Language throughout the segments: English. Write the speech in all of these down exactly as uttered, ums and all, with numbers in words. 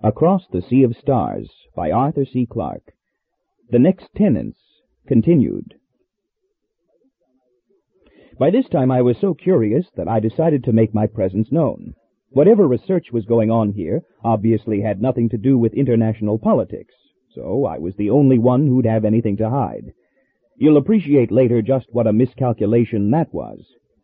Across the Sea of Stars by Arthur C. Clarke. The Next Tenants, continued. By this time I was so curious that I decided to make my presence known. Whatever research was going on here obviously had nothing to do with international politics, so I was the only one who'd have anything to hide. You'll appreciate later just what a miscalculation that was.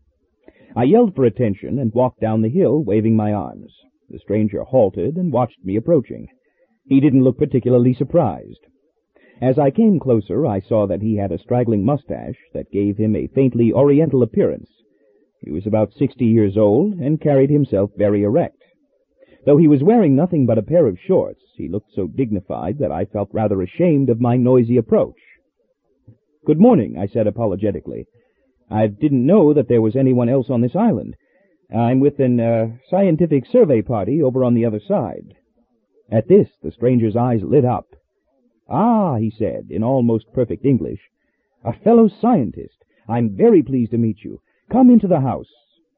I yelled for attention and walked down the hill, waving my arms. The stranger halted and watched me approaching. He didn't look particularly surprised. As I came closer, I saw that he had a straggling mustache that gave him a faintly oriental appearance. He was about sixty years old and carried himself very erect. Though he was wearing nothing but a pair of shorts, he looked so dignified that I felt rather ashamed of my noisy approach. "Good morning," I said apologetically. "I didn't know that there was anyone else on this island. I'm with an uh, scientific survey party over on the other side." At this, the stranger's eyes lit up. "Ah," he said, in almost perfect English, "a fellow scientist. I'm very pleased to meet you. Come into the house."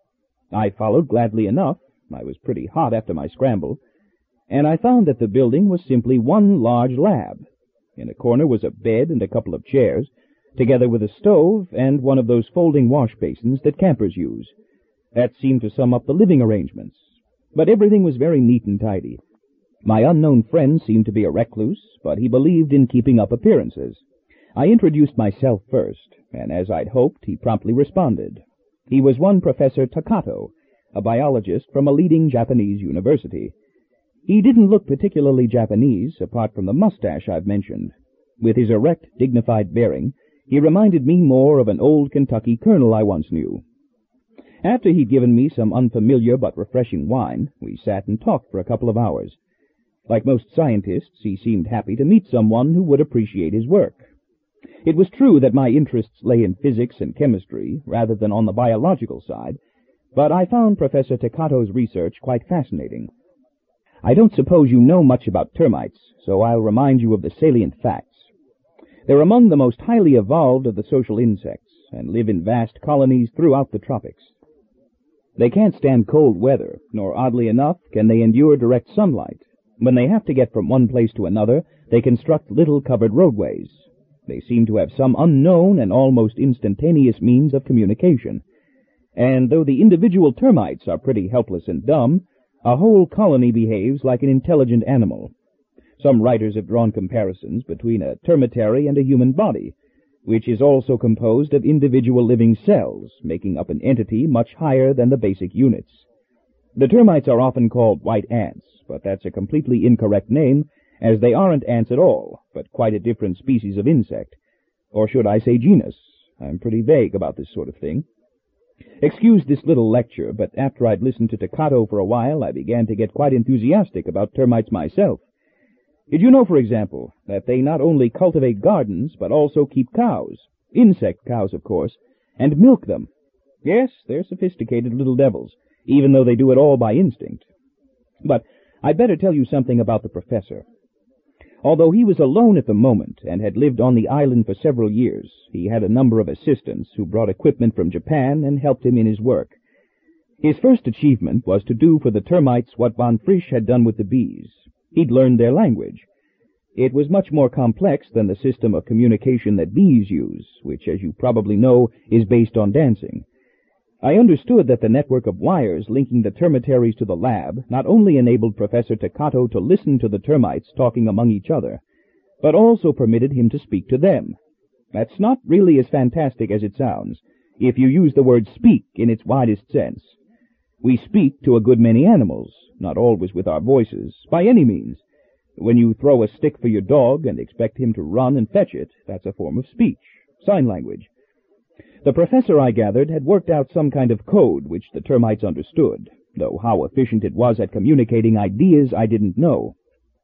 I followed gladly enough. I was pretty hot after my scramble, and I found that the building was simply one large lab. In a corner was a bed and a couple of chairs, together with a stove and one of those folding wash basins that campers use. That seemed to sum up the living arrangements. But everything was very neat and tidy. My unknown friend seemed to be a recluse, but he believed in keeping up appearances. I introduced myself first, and as I'd hoped, he promptly responded. He was one Professor Takato, a biologist from a leading Japanese university. He didn't look particularly Japanese, apart from the mustache I've mentioned. With his erect, dignified bearing, he reminded me more of an old Kentucky colonel I once knew. After he'd given me some unfamiliar but refreshing wine, we sat and talked for a couple of hours. Like most scientists, he seemed happy to meet someone who would appreciate his work. It was true that my interests lay in physics and chemistry, rather than on the biological side, but I found Professor Takato's research quite fascinating. I don't suppose you know much about termites, so I'll remind you of the salient facts. They're among the most highly evolved of the social insects, and live in vast colonies throughout the tropics. They can't stand cold weather, nor, oddly enough, can they endure direct sunlight. When they have to get from one place to another, they construct little covered roadways. They seem to have some unknown and almost instantaneous means of communication. And though the individual termites are pretty helpless and dumb, a whole colony behaves like an intelligent animal. Some writers have drawn comparisons between a termitary and a human body, which is also composed of individual living cells, making up an entity much higher than the basic units. The termites are often called white ants, but that's a completely incorrect name, as they aren't ants at all, but quite a different species of insect. Or should I say genus? I'm pretty vague about this sort of thing. Excuse this little lecture, but after I'd listened to Takato for a while, I began to get quite enthusiastic about termites myself. Did you know, for example, that they not only cultivate gardens, but also keep cows, insect cows, of course, and milk them? Yes, they're sophisticated little devils, even though they do it all by instinct. But I'd better tell you something about the professor. Although he was alone at the moment and had lived on the island for several years, he had a number of assistants who brought equipment from Japan and helped him in his work. His first achievement was to do for the termites what von Frisch had done with the bees. He'd learned their language. It was much more complex than the system of communication that bees use, which, as you probably know, is based on dancing. I understood that the network of wires linking the termitaries to the lab not only enabled Professor Takato to listen to the termites talking among each other, but also permitted him to speak to them. That's not really as fantastic as it sounds, if you use the word speak in its widest sense. We speak to a good many animals, not always with our voices, by any means. When you throw a stick for your dog and expect him to run and fetch it, that's a form of speech, sign language. The professor, I gathered, had worked out some kind of code which the termites understood, though how efficient it was at communicating ideas I didn't know.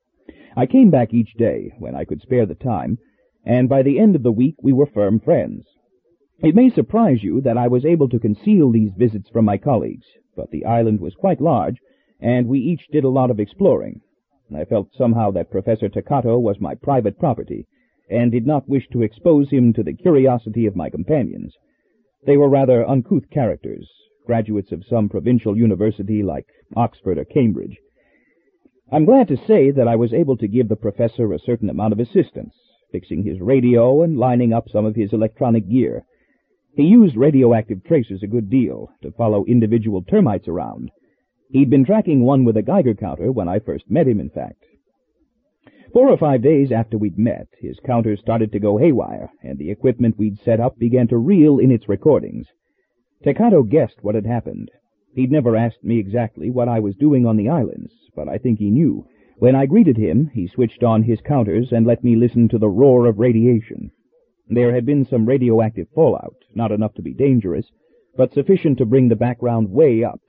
I came back each day, when I could spare the time, and by the end of the week we were firm friends. It may surprise you that I was able to conceal these visits from my colleagues, but the island was quite large, and we each did a lot of exploring. I felt somehow that Professor Takato was my private property, and did not wish to expose him to the curiosity of my companions. They were rather uncouth characters, graduates of some provincial university like Oxford or Cambridge. I'm glad to say that I was able to give the professor a certain amount of assistance, fixing his radio and lining up some of his electronic gear. He used radioactive tracers a good deal to follow individual termites around. He'd been tracking one with a Geiger counter when I first met him, in fact. Four or five days after we'd met, his counter started to go haywire, and the equipment we'd set up began to reel in its recordings. Takato guessed what had happened. He'd never asked me exactly what I was doing on the islands, but I think he knew. When I greeted him, he switched on his counters and let me listen to the roar of radiation. There had been some radioactive fallout, not enough to be dangerous, but sufficient to bring the background way up.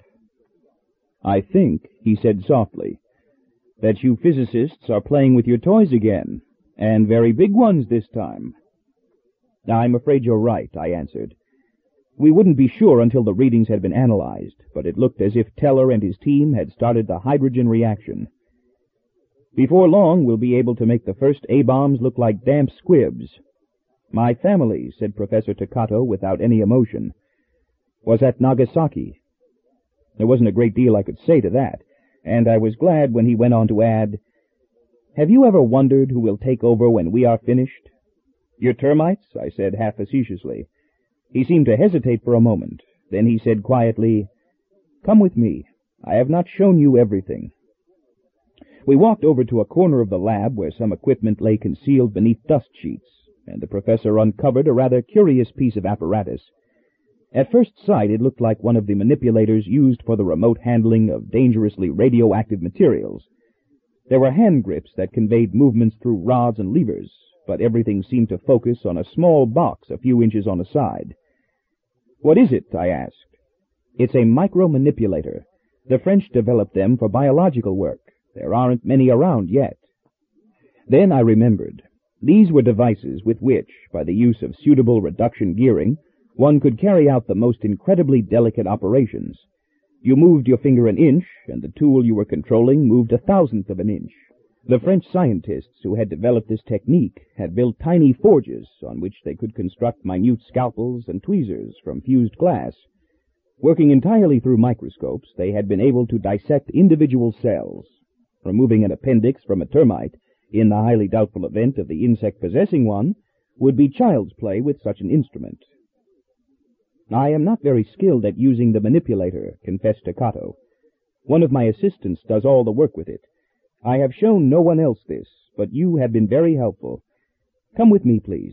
"I think," he said softly, "that you physicists are playing with your toys again, and very big ones this time." "I'm afraid you're right," I answered. We wouldn't be sure until the readings had been analyzed, but it looked as if Teller and his team had started the hydrogen reaction. "Before long, we'll be able to make the first A-bombs look like damp squibs." "My family," said Professor Takato without any emotion, "was at Nagasaki." There wasn't a great deal I could say to that, and I was glad when he went on to add, "Have you ever wondered who will take over when we are finished?" "Your termites?" I said half facetiously. He seemed to hesitate for a moment. Then he said quietly, "Come with me. I have not shown you everything." We walked over to a corner of the lab where some equipment lay concealed beneath dust sheets, and the professor uncovered a rather curious piece of apparatus. At first sight, it looked like one of the manipulators used for the remote handling of dangerously radioactive materials. There were hand grips that conveyed movements through rods and levers, but everything seemed to focus on a small box a few inches on a side. "What is it?" I asked. "It's a micromanipulator. The French developed them for biological work. There aren't many around yet." Then I remembered. These were devices with which, by the use of suitable reduction gearing, one could carry out the most incredibly delicate operations. You moved your finger an inch, and the tool you were controlling moved a thousandth of an inch. The French scientists who had developed this technique had built tiny forges on which they could construct minute scalpels and tweezers from fused glass. Working entirely through microscopes, they had been able to dissect individual cells. Removing an appendix from a termite, in the highly doubtful event of the insect possessing one, would be child's play with such an instrument. "I am not very skilled at using the manipulator," confessed Takato. "One of my assistants does all the work with it. I have shown no one else this, but you have been very helpful. Come with me, please."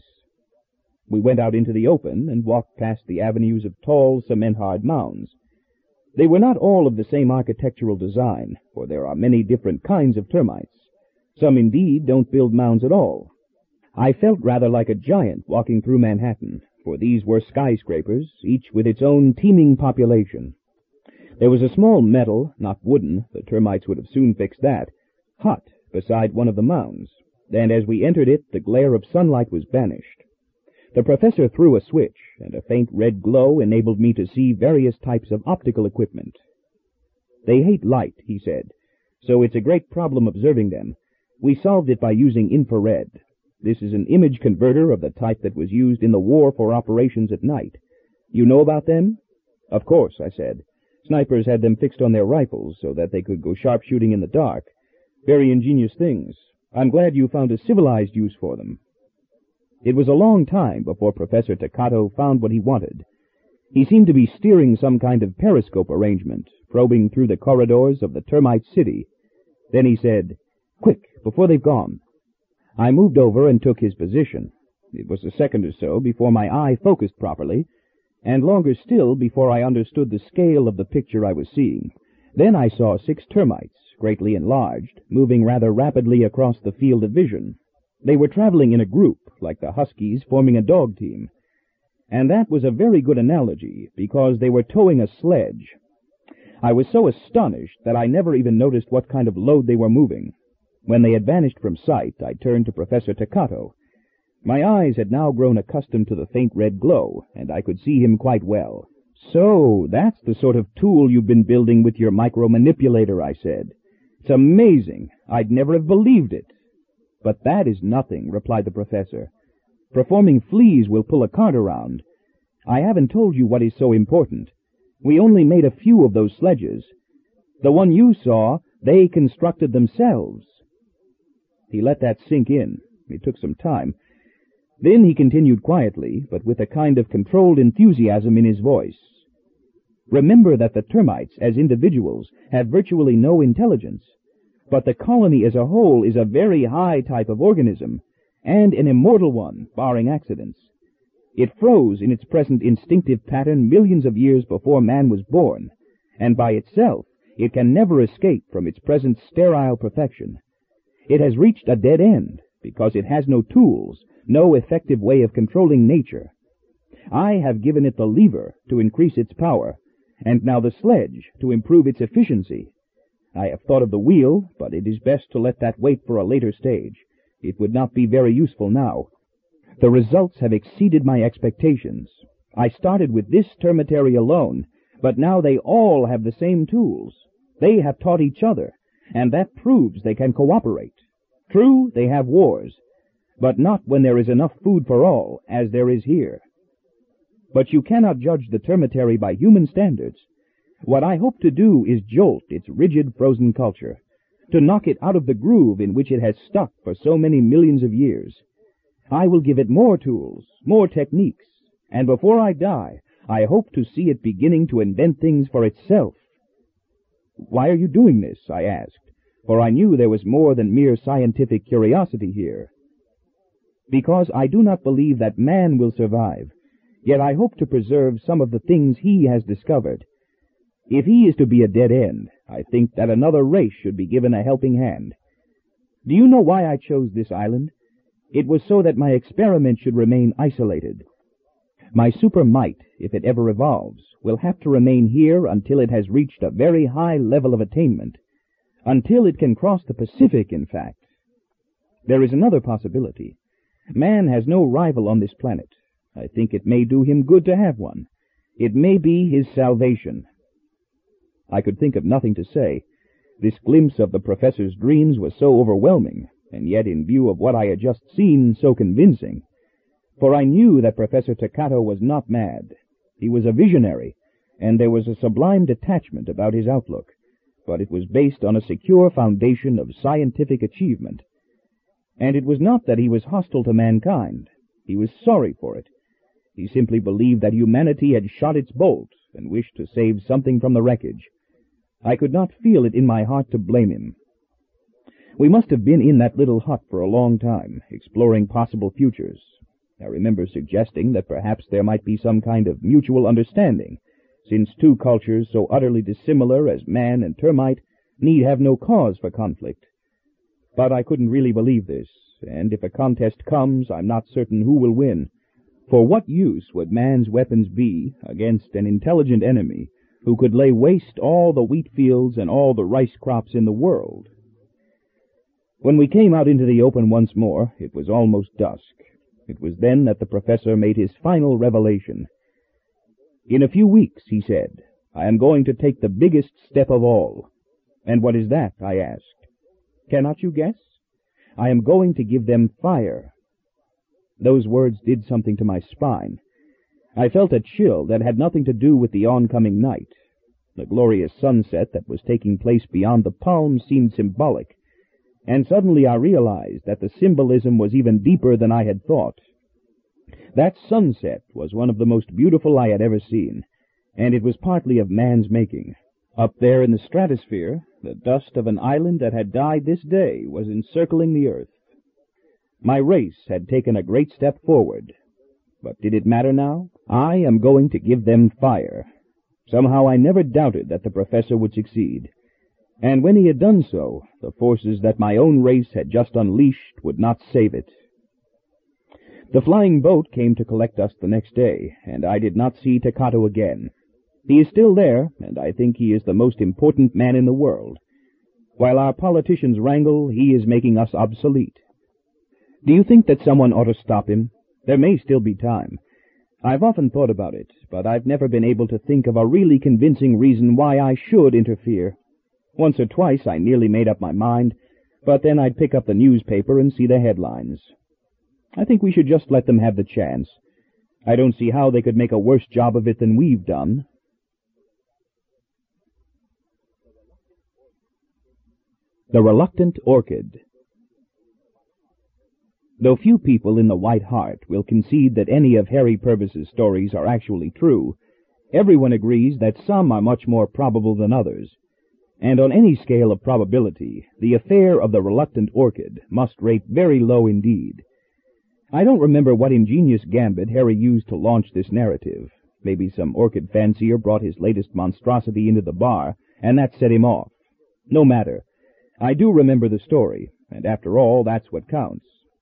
We went out into the open and walked past the avenues of tall, cement-hard mounds. They were not all of the same architectural design, for there are many different kinds of termites. Some, indeed, don't build mounds at all. I felt rather like a giant walking through Manhattan, for these were skyscrapers, each with its own teeming population. There was a small metal, not wooden, the termites would have soon fixed that, hut beside one of the mounds, and as we entered it, the glare of sunlight was banished. The professor threw a switch, and a faint red glow enabled me to see various types of optical equipment. "They hate light," he said, "so it's a great problem observing them. We solved it by using infrared. This is an image converter of the type that was used in the war for operations at night. You know about them?" "Of course," I said. "Snipers had them fixed on their rifles so that they could go sharpshooting in the dark. Very ingenious things. I'm glad you found a civilized use for them." It was a long time before Professor Takato found what he wanted. He seemed to be steering some kind of periscope arrangement, probing through the corridors of the termite city. Then he said, "Quick, before they've gone." I moved over and took his position. It was a second or so before my eye focused properly, and longer still before I understood the scale of the picture I was seeing. Then I saw six termites, greatly enlarged, moving rather rapidly across the field of vision. They were traveling in a group, like the huskies forming a dog team. And that was a very good analogy, because they were towing a sledge. I was so astonished that I never even noticed what kind of load they were moving. When they had vanished from sight, I turned to Professor Takato. My eyes had now grown accustomed to the faint red glow, and I could see him quite well. "So, that's the sort of tool you've been building with your micromanipulator," I said. "It's amazing. I'd never have believed it." "But that is nothing," replied the professor. "Performing fleas will pull a cart around. I haven't told you what is so important. We only made a few of those sledges. The one you saw They constructed themselves. He let that sink in. It took some time. Then he continued quietly, but with a kind of controlled enthusiasm in his voice. Remember that the termites, as individuals, have virtually no intelligence, but the colony as a whole is a very high type of organism, and an immortal one, barring accidents. It froze in its present instinctive pattern millions of years before man was born, and by itself it can never escape from its present sterile perfection. It has reached a dead end, because it has no tools, no effective way of controlling nature. I have given it the lever to increase its power, and now the sledge to improve its efficiency. I have thought of the wheel, but it is best to let that wait for a later stage. It would not be very useful now. The results have exceeded my expectations. I started with this termitary alone, but now they all have the same tools. They have taught each other, and that proves they can cooperate. True, they have wars, but not when there is enough food for all, as there is here. But you cannot judge the termitary by human standards. What I hope to do is jolt its rigid frozen culture, to knock it out of the groove in which it has stuck for so many millions of years. I will give it more tools, more techniques, and before I die, I hope to see it beginning to invent things for itself. Why are you doing this? I asked, for I knew there was more than mere scientific curiosity here. Because I do not believe that man will survive, yet I hope to preserve some of the things he has discovered. If he is to be a dead end, I think that another race should be given a helping hand. Do you know why I chose this island? It was so that my experiment should remain isolated. My super might, if it ever evolves, will have to remain here until it has reached a very high level of attainment, until it can cross the Pacific, in fact. There is another possibility. Man has no rival on this planet. I think it may do him good to have one. It may be his salvation. I could think of nothing to say. This glimpse of the professor's dreams was so overwhelming, and yet in view of what I had just seen, so convincing. For I knew that Professor Takato was not mad. He was a visionary, and there was a sublime detachment about his outlook, but it was based on a secure foundation of scientific achievement. And it was not that he was hostile to mankind. He was sorry for it. He simply believed that humanity had shot its bolt and wished to save something from the wreckage. I could not feel it in my heart to blame him. We must have been in that little hut for a long time, exploring possible futures. I remember suggesting that perhaps there might be some kind of mutual understanding, since two cultures so utterly dissimilar as man and termite need have no cause for conflict. But I couldn't really believe this, and if a contest comes, I'm not certain who will win. For what use would man's weapons be against an intelligent enemy who could lay waste all the wheat fields and all the rice crops in the world? When we came out into the open once more, it was almost dusk. It was then that the professor made his final revelation. In a few weeks, he said, I am going to take the biggest step of all. And what is that? I asked. Cannot you guess? I am going to give them fire. Those words did something to my spine. I felt a chill that had nothing to do with the oncoming night. The glorious sunset that was taking place beyond the palms seemed symbolic, and suddenly I realized that the symbolism was even deeper than I had thought. That sunset was one of the most beautiful I had ever seen, and it was partly of man's making. Up there in the stratosphere, the dust of an island that had died this day was encircling the earth. My race had taken a great step forward. But did it matter now? I am going to give them fire. Somehow I never doubted that the professor would succeed. And when he had done so, the forces that my own race had just unleashed would not save it. The flying boat came to collect us the next day, and I did not see Takato again. He is still there, and I think he is the most important man in the world. While our politicians wrangle, he is making us obsolete. Do you think that someone ought to stop him? There may still be time. I've often thought about it, but I've never been able to think of a really convincing reason why I should interfere. Once or twice I nearly made up my mind, but then I'd pick up the newspaper and see the headlines. I think we should just let them have the chance. I don't see how they could make a worse job of it than we've done. The Reluctant Orchid. Though few people in the White Hart will concede that any of Harry Purvis's stories are actually true, everyone agrees that some are much more probable than others. And on any scale of probability, the affair of the Reluctant Orchid must rate very low indeed. I don't remember what ingenious gambit Harry used to launch this narrative. Maybe some orchid fancier brought his latest monstrosity into the bar, and that set him off. No matter. I do remember the story, and after all, that's what counts.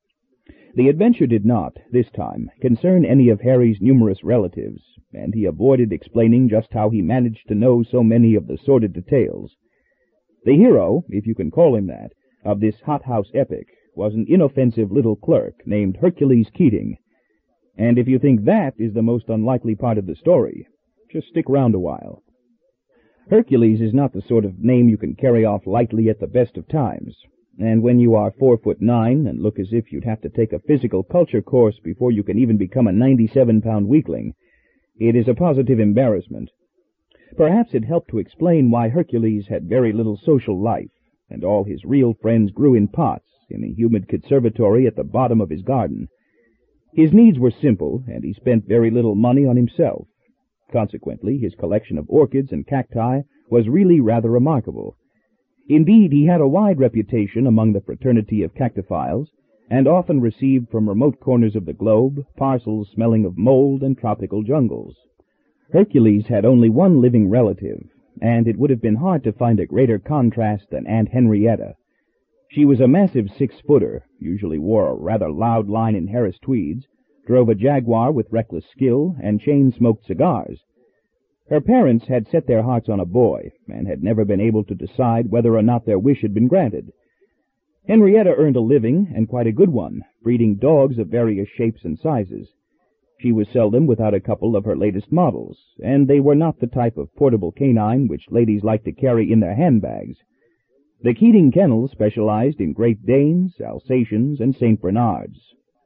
The adventure did not, this time, concern any of Harry's numerous relatives, and he avoided explaining just how he managed to know so many of the sordid details. The hero, if you can call him that, of this hothouse epic was an inoffensive little clerk named Hercules Keating. And if you think that is the most unlikely part of the story, just stick around a while. Hercules is not the sort of name you can carry off lightly at the best of times, and when you are four foot nine and look as if you'd have to take a physical culture course before you can even become a ninety-seven pound weakling, it is a positive embarrassment. Perhaps it helped to explain why Hercules had very little social life, and all his real friends grew in pots in a humid conservatory at the bottom of his garden. His needs were simple, and he spent very little money on himself. Consequently, his collection of orchids and cacti was really rather remarkable. Indeed, he had a wide reputation among the fraternity of cactophiles, and often received from remote corners of the globe parcels smelling of mold and tropical jungles. Hercules had only one living relative, and it would have been hard to find a greater contrast than Aunt Henrietta. She was a massive six-footer, usually wore a rather loud line in Harris tweeds, drove a Jaguar with reckless skill, and chain-smoked cigars. Her parents had set their hearts on a boy, and had never been able to decide whether or not their wish had been granted. Henrietta earned a living, and quite a good one, breeding dogs of various shapes and sizes. She was seldom without a couple of her latest models, and they were not the type of portable canine which ladies like to carry in their handbags. The Keating Kennels specialized in Great Danes, Alsatians, and Saint Bernards.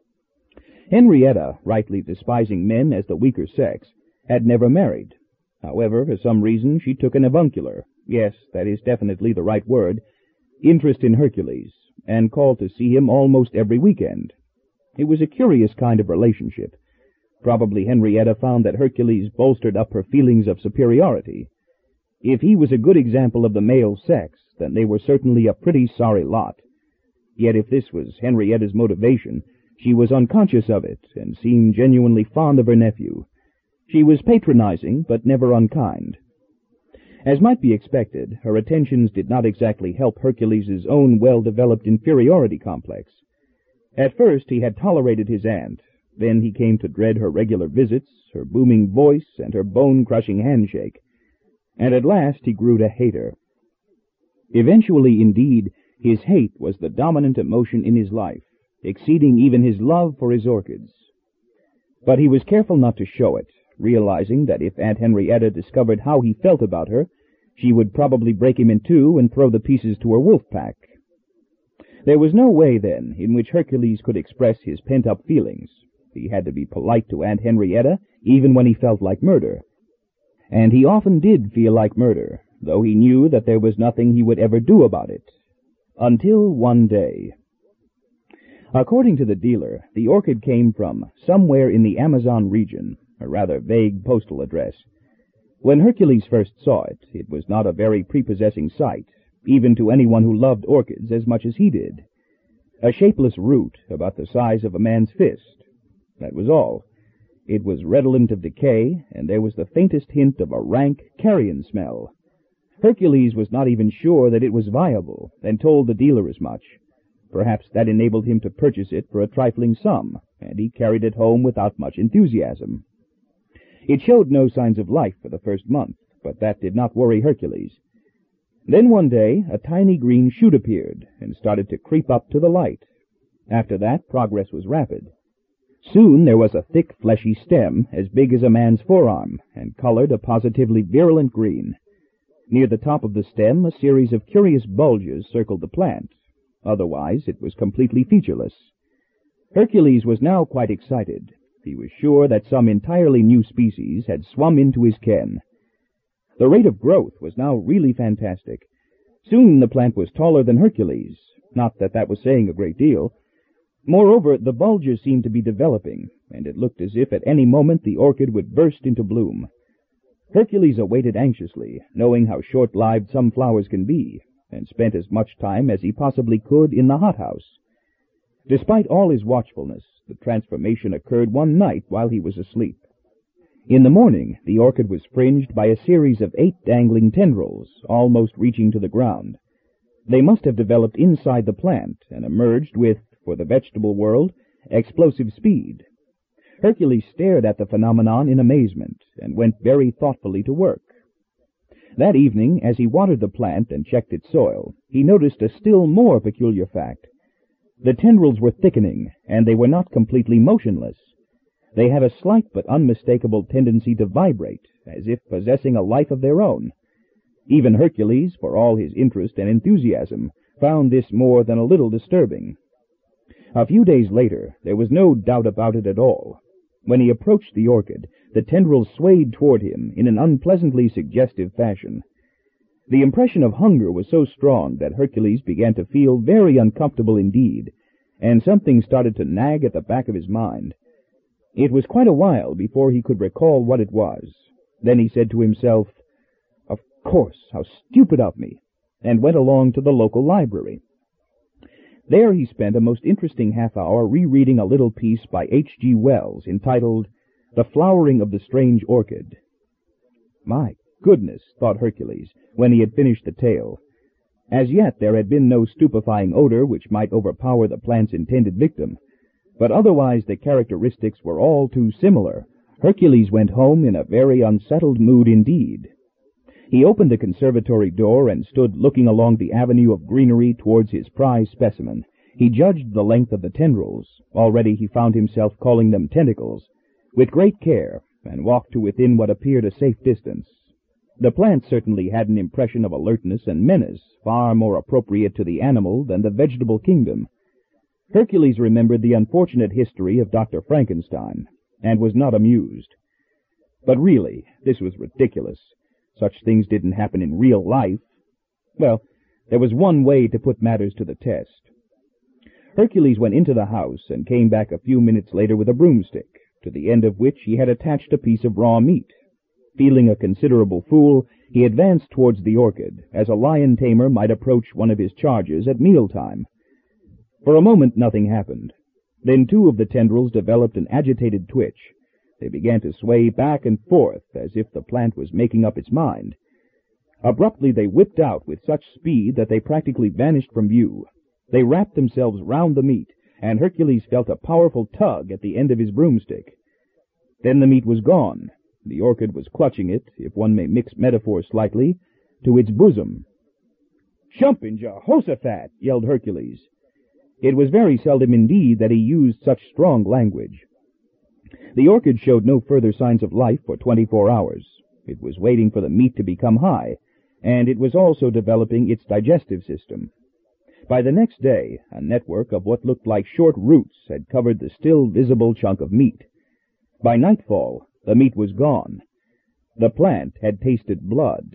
Henrietta, rightly despising men as the weaker sex, had never married. However, for some reason, she took an avuncular, yes, that is definitely the right word, interest in Hercules, and called to see him almost every weekend. It was a curious kind of relationship. Probably Henrietta found that Hercules bolstered up her feelings of superiority. If he was a good example of the male sex, then they were certainly a pretty sorry lot. Yet if this was Henrietta's motivation, she was unconscious of it, and seemed genuinely fond of her nephew. She was patronizing, but never unkind. As might be expected, her attentions did not exactly help Hercules's own well-developed inferiority complex. At first he had tolerated his aunt. Then he came to dread her regular visits, her booming voice, and her bone-crushing handshake. And at last he grew to hate her. Eventually, indeed, his hate was the dominant emotion in his life, exceeding even his love for his orchids. But he was careful not to show it, realizing that if Aunt Henrietta discovered how he felt about her, she would probably break him in two and throw the pieces to her wolf pack. There was no way, then, in which Hercules could express his pent-up feelings. He had to be polite to Aunt Henrietta, even when he felt like murder. And he often did feel like murder, though he knew that there was nothing he would ever do about it. Until one day. According to the dealer, the orchid came from somewhere in the Amazon region, a rather vague postal address. When Hercules first saw it, it was not a very prepossessing sight, even to anyone who loved orchids as much as he did. A shapeless root about the size of a man's fist. That was all. It was redolent of decay, and there was the faintest hint of a rank carrion smell. Hercules was not even sure that it was viable, and told the dealer as much. Perhaps that enabled him to purchase it for a trifling sum, and he carried it home without much enthusiasm. It showed no signs of life for the first month, but that did not worry Hercules. Then one day a tiny green shoot appeared, and started to creep up to the light. After that, progress was rapid. Soon there was a thick, fleshy stem as big as a man's forearm, and colored a positively virulent green. Near the top of the stem a series of curious bulges circled the plant. Otherwise it was completely featureless. Hercules was now quite excited. He was sure that some entirely new species had swum into his ken. The rate of growth was now really fantastic. Soon the plant was taller than Hercules, not that that was saying a great deal. Moreover, the bulges seemed to be developing, and it looked as if at any moment the orchid would burst into bloom. Hercules awaited anxiously, knowing how short-lived some flowers can be, and spent as much time as he possibly could in the hothouse. Despite all his watchfulness, the transformation occurred one night while he was asleep. In the morning, the orchid was fringed by a series of eight dangling tendrils, almost reaching to the ground. They must have developed inside the plant and emerged with, for the vegetable world, explosive speed. Hercules stared at the phenomenon in amazement and went very thoughtfully to work. That evening, as he watered the plant and checked its soil, he noticed a still more peculiar fact. The tendrils were thickening, and they were not completely motionless. They had a slight but unmistakable tendency to vibrate, as if possessing a life of their own. Even Hercules, for all his interest and enthusiasm, found this more than a little disturbing. A few days later, there was no doubt about it at all. When he approached the orchid, the tendrils swayed toward him in an unpleasantly suggestive fashion. The impression of hunger was so strong that Hercules began to feel very uncomfortable indeed, and something started to nag at the back of his mind. It was quite a while before he could recall what it was. Then he said to himself, "Of course, how stupid of me," and went along to the local library. There he spent a most interesting half-hour rereading a little piece by H G Wells entitled The Flowering of the Strange Orchid. My goodness, thought Hercules, when he had finished the tale. As yet there had been no stupefying odor which might overpower the plant's intended victim, but otherwise the characteristics were all too similar. Hercules went home in a very unsettled mood indeed. He opened the conservatory door and stood looking along the avenue of greenery towards his prize specimen. He judged the length of the tendrils, already he found himself calling them tentacles, with great care, and walked to within what appeared a safe distance. The plant certainly had an impression of alertness and menace far more appropriate to the animal than the vegetable kingdom. Hercules remembered the unfortunate history of Doctor Frankenstein, and was not amused. But really, this was ridiculous. Such things didn't happen in real life. Well, there was one way to put matters to the test. Hercules went into the house and came back a few minutes later with a broomstick, to the end of which he had attached a piece of raw meat. Feeling a considerable fool, he advanced towards the orchid, as a lion-tamer might approach one of his charges at mealtime. For a moment nothing happened. Then two of the tendrils developed an agitated twitch. They began to sway back and forth, as if the plant was making up its mind. Abruptly they whipped out with such speed that they practically vanished from view. They wrapped themselves round the meat, and Hercules felt a powerful tug at the end of his broomstick. Then the meat was gone. The orchid was clutching it, if one may mix metaphors slightly, to its bosom. "Jumping Jehoshaphat!" yelled Hercules. It was very seldom indeed that he used such strong language. The orchid showed no further signs of life for twenty-four hours. It was waiting for the meat to become high, and it was also developing its digestive system. By the next day, a network of what looked like short roots had covered the still visible chunk of meat. By nightfall, the meat was gone. The plant had tasted blood.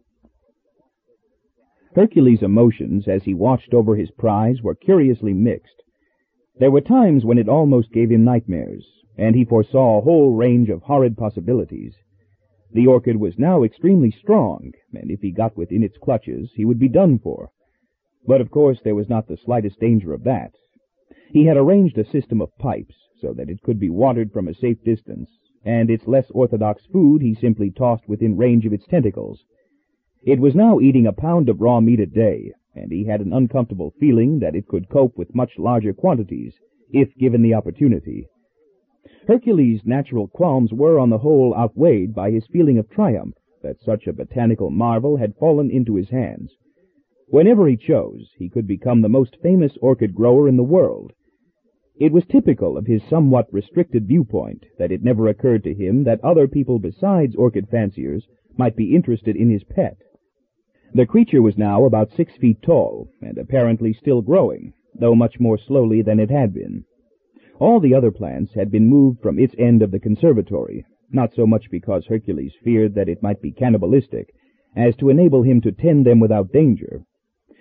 Hercules' emotions as he watched over his prize were curiously mixed. There were times when it almost gave him nightmares, and he foresaw a whole range of horrid possibilities. The orchid was now extremely strong, and if he got within its clutches, he would be done for. But of course there was not the slightest danger of that. He had arranged a system of pipes so that it could be watered from a safe distance, and its less orthodox food he simply tossed within range of its tentacles. It was now eating a pound of raw meat a day, and he had an uncomfortable feeling that it could cope with much larger quantities, if given the opportunity. Hercules' natural qualms were, on the whole, outweighed by his feeling of triumph that such a botanical marvel had fallen into his hands. Whenever he chose, he could become the most famous orchid grower in the world. It was typical of his somewhat restricted viewpoint that it never occurred to him that other people besides orchid fanciers might be interested in his pet. The creature was now about six feet tall, and apparently still growing, though much more slowly than it had been. All the other plants had been moved from its end of the conservatory, not so much because Hercules feared that it might be cannibalistic, as to enable him to tend them without danger,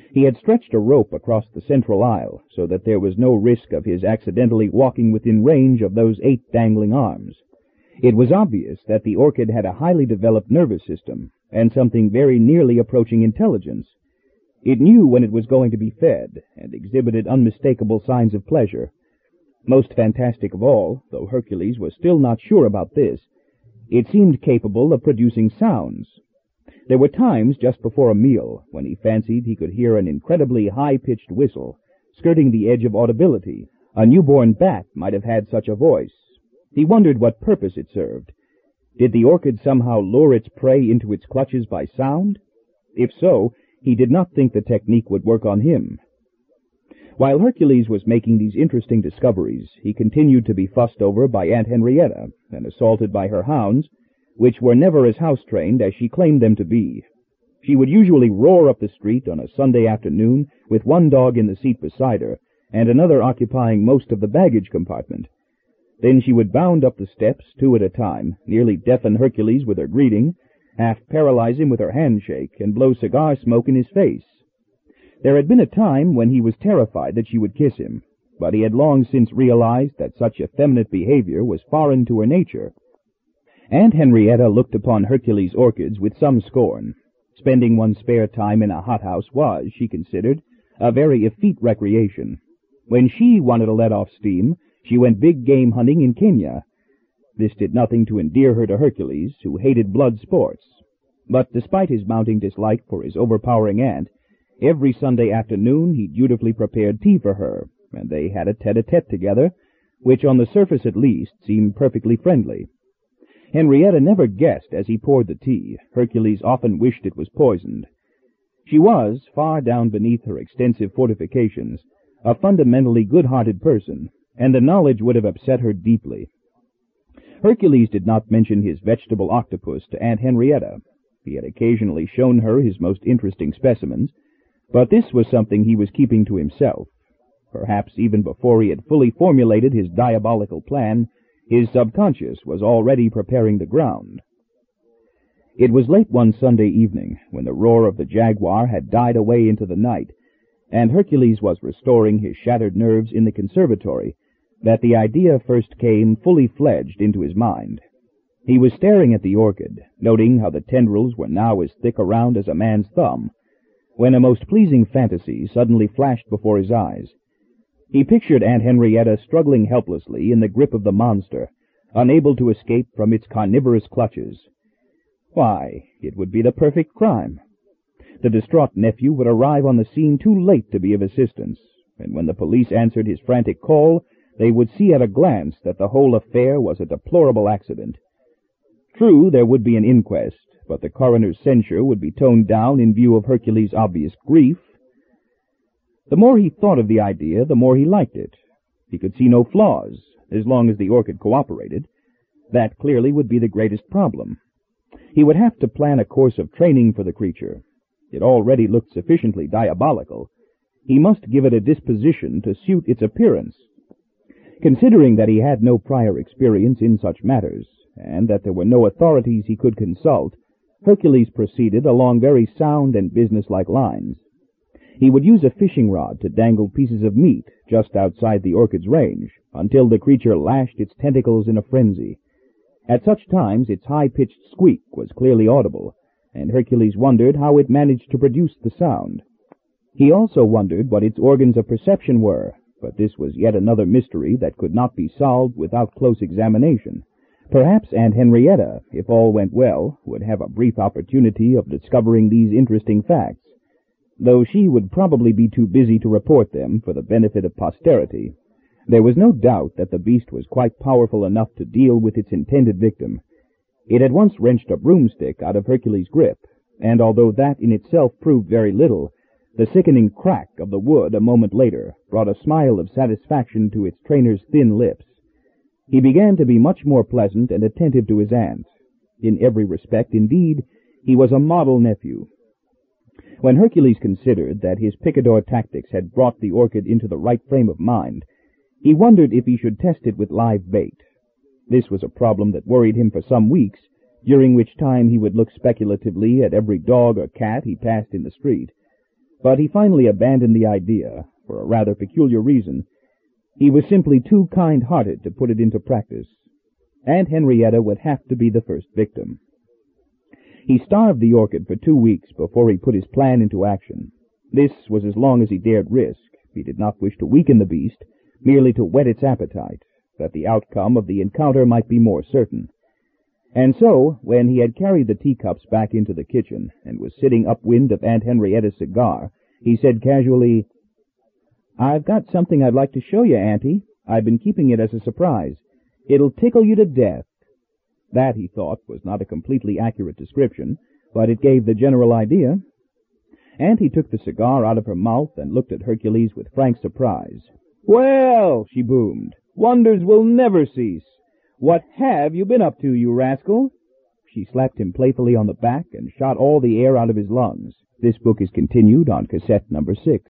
He had stretched a rope across the central aisle so that there was no risk of his accidentally walking within range of those eight dangling arms. It was obvious that the orchid had a highly developed nervous system and something very nearly approaching intelligence. It knew when it was going to be fed and exhibited unmistakable signs of pleasure. Most fantastic of all, though Hercules was still not sure about this, it seemed capable of producing sounds. There were times just before a meal when he fancied he could hear an incredibly high-pitched whistle, skirting the edge of audibility. A newborn bat might have had such a voice. He wondered what purpose it served. Did the orchid somehow lure its prey into its clutches by sound? If so, he did not think the technique would work on him. While Hercules was making these interesting discoveries, he continued to be fussed over by Aunt Henrietta and assaulted by her hounds, which were never as house-trained as she claimed them to be. She would usually roar up the street on a Sunday afternoon with one dog in the seat beside her and another occupying most of the baggage compartment. Then she would bound up the steps, two at a time, nearly deafen Hercules with her greeting, half paralyze him with her handshake, and blow cigar smoke in his face. There had been a time when he was terrified that she would kiss him, but he had long since realized that such effeminate behavior was foreign to her nature. Aunt Henrietta looked upon Hercules' orchids with some scorn. Spending one's spare time in a hothouse was, she considered, a very effete recreation. When she wanted to let off steam, she went big game hunting in Kenya. This did nothing to endear her to Hercules, who hated blood sports. But despite his mounting dislike for his overpowering aunt, every Sunday afternoon he dutifully prepared tea for her, and they had a tete-a-tete together, which on the surface at least seemed perfectly friendly. Henrietta never guessed as he poured the tea. Hercules often wished it was poisoned. She was, far down beneath her extensive fortifications, a fundamentally good-hearted person, and the knowledge would have upset her deeply. Hercules did not mention his vegetable octopus to Aunt Henrietta. He had occasionally shown her his most interesting specimens, but this was something he was keeping to himself. Perhaps even before he had fully formulated his diabolical plan, his subconscious was already preparing the ground. It was late one Sunday evening, when the roar of the jaguar had died away into the night, and Hercules was restoring his shattered nerves in the conservatory, that the idea first came fully fledged into his mind. He was staring at the orchid, noting how the tendrils were now as thick around as a man's thumb, when a most pleasing fantasy suddenly flashed before his eyes. He pictured Aunt Henrietta struggling helplessly in the grip of the monster, unable to escape from its carnivorous clutches. Why, it would be the perfect crime. The distraught nephew would arrive on the scene too late to be of assistance, and when the police answered his frantic call, they would see at a glance that the whole affair was a deplorable accident. True, there would be an inquest, but the coroner's censure would be toned down in view of Hercules' obvious grief. The more he thought of the idea, the more he liked it. He could see no flaws, as long as the orchid cooperated. That clearly would be the greatest problem. He would have to plan a course of training for the creature. It already looked sufficiently diabolical. He must give it a disposition to suit its appearance. Considering that he had no prior experience in such matters, and that there were no authorities he could consult, Hercules proceeded along very sound and businesslike lines. He would use a fishing rod to dangle pieces of meat just outside the orchid's range, until the creature lashed its tentacles in a frenzy. At such times its high-pitched squeak was clearly audible, and Hercules wondered how it managed to produce the sound. He also wondered what its organs of perception were, but this was yet another mystery that could not be solved without close examination. Perhaps Aunt Henrietta, if all went well, would have a brief opportunity of discovering these interesting facts, though she would probably be too busy to report them for the benefit of posterity. There was no doubt that the beast was quite powerful enough to deal with its intended victim. It had once wrenched a broomstick out of Hercules' grip, and although that in itself proved very little, the sickening crack of the wood a moment later brought a smile of satisfaction to its trainer's thin lips. He began to be much more pleasant and attentive to his aunt. In every respect, indeed, he was a model nephew. When Hercules considered that his picador tactics had brought the orchid into the right frame of mind, he wondered if he should test it with live bait. This was a problem that worried him for some weeks, during which time he would look speculatively at every dog or cat he passed in the street. But he finally abandoned the idea, for a rather peculiar reason. He was simply too kind-hearted to put it into practice. Aunt Henrietta would have to be the first victim. He starved the orchid for two weeks before he put his plan into action. This was as long as he dared risk. He did not wish to weaken the beast, merely to whet its appetite, that the outcome of the encounter might be more certain. And so, when he had carried the teacups back into the kitchen and was sitting upwind of Aunt Henrietta's cigar, he said casually, "I've got something I'd like to show you, Auntie. I've been keeping it as a surprise. It'll tickle you to death." That, he thought, was not a completely accurate description, but it gave the general idea. Auntie took the cigar out of her mouth and looked at Hercules with frank surprise. "Well," she boomed, "wonders will never cease. What have you been up to, you rascal?" She slapped him playfully on the back and shot all the air out of his lungs. This book is continued on cassette number six.